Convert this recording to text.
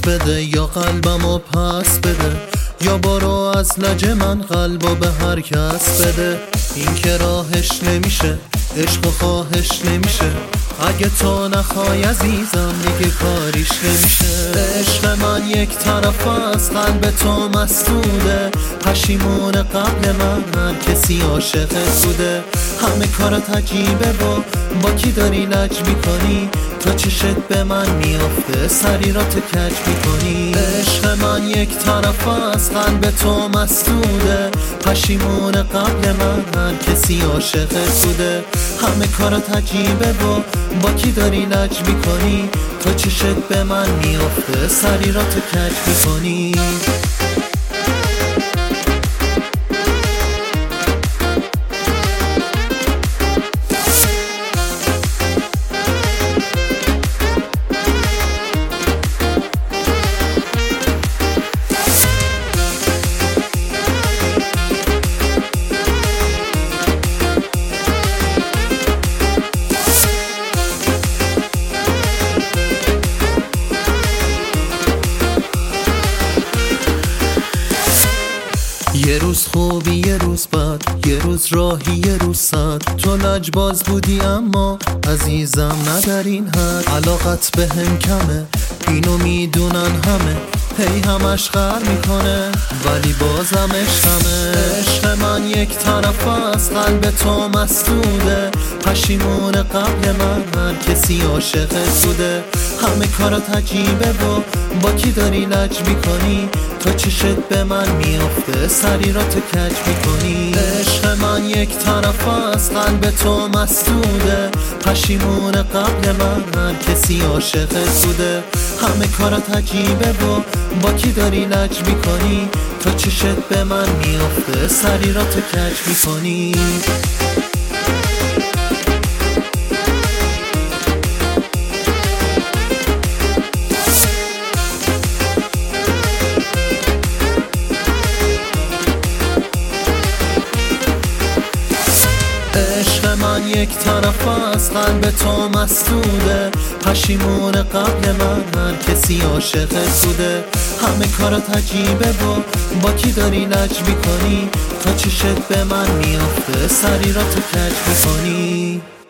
دست بده یا قلبمو پس بده، یا برو از لج من قلبو به هر کس بده. این که راهش نمیشه، عشق و خواهش نمیشه، اگه تو نخوای عزیزم دیگه کاریش نمیشه. عشق من یک طرف از قلب تو مسدوده، پشیمون قبل من هر کسی عاشقت بوده. همه کارت عجیبه با کی داری لج میکنی، تو چشت به من میافته سری را تو کج میکنی. عشق من یک طرف از قلب تو مسدوده، پشیمون قبل من هر کسی عاشقت بوده. همه کارت عجیبه با کی داری لج میکنی، تو چشت به من میافته سری را تو کج میکنی. یه روز خوبی یه روز بد، یه روز راهی یه روز صد. تو لجباز بودی اما عزیزم نه در این حد. علاقت به هم کمه اینو میدونن همه، هی همش غر میکنه ولی بازم عشقمه. عشق من یک طرف از قلب تو مسدوده، پشیمون قبل من هر کسی عاشقت بوده. همه کارات عجیبه با کی داری لج میکنی، تو چشت به من میافته سری را تو کج میکنی. عشق من یک طرف از قلب تو مسدوده، پشیمون قبل من هر کسی عاشقت بوده. همه کارات عجیبه با کی داری لج میکنی، تو چشت به من میافته سری را تو کج میکنی. عشق من یک طرف از قلب تو مسدوده، پشیمون قبل من هر کسی عاشقت بوده. همه کارات عجیبه با کی داری لج میکنی، تا چشت به من میافته سری را تو کج میکنی.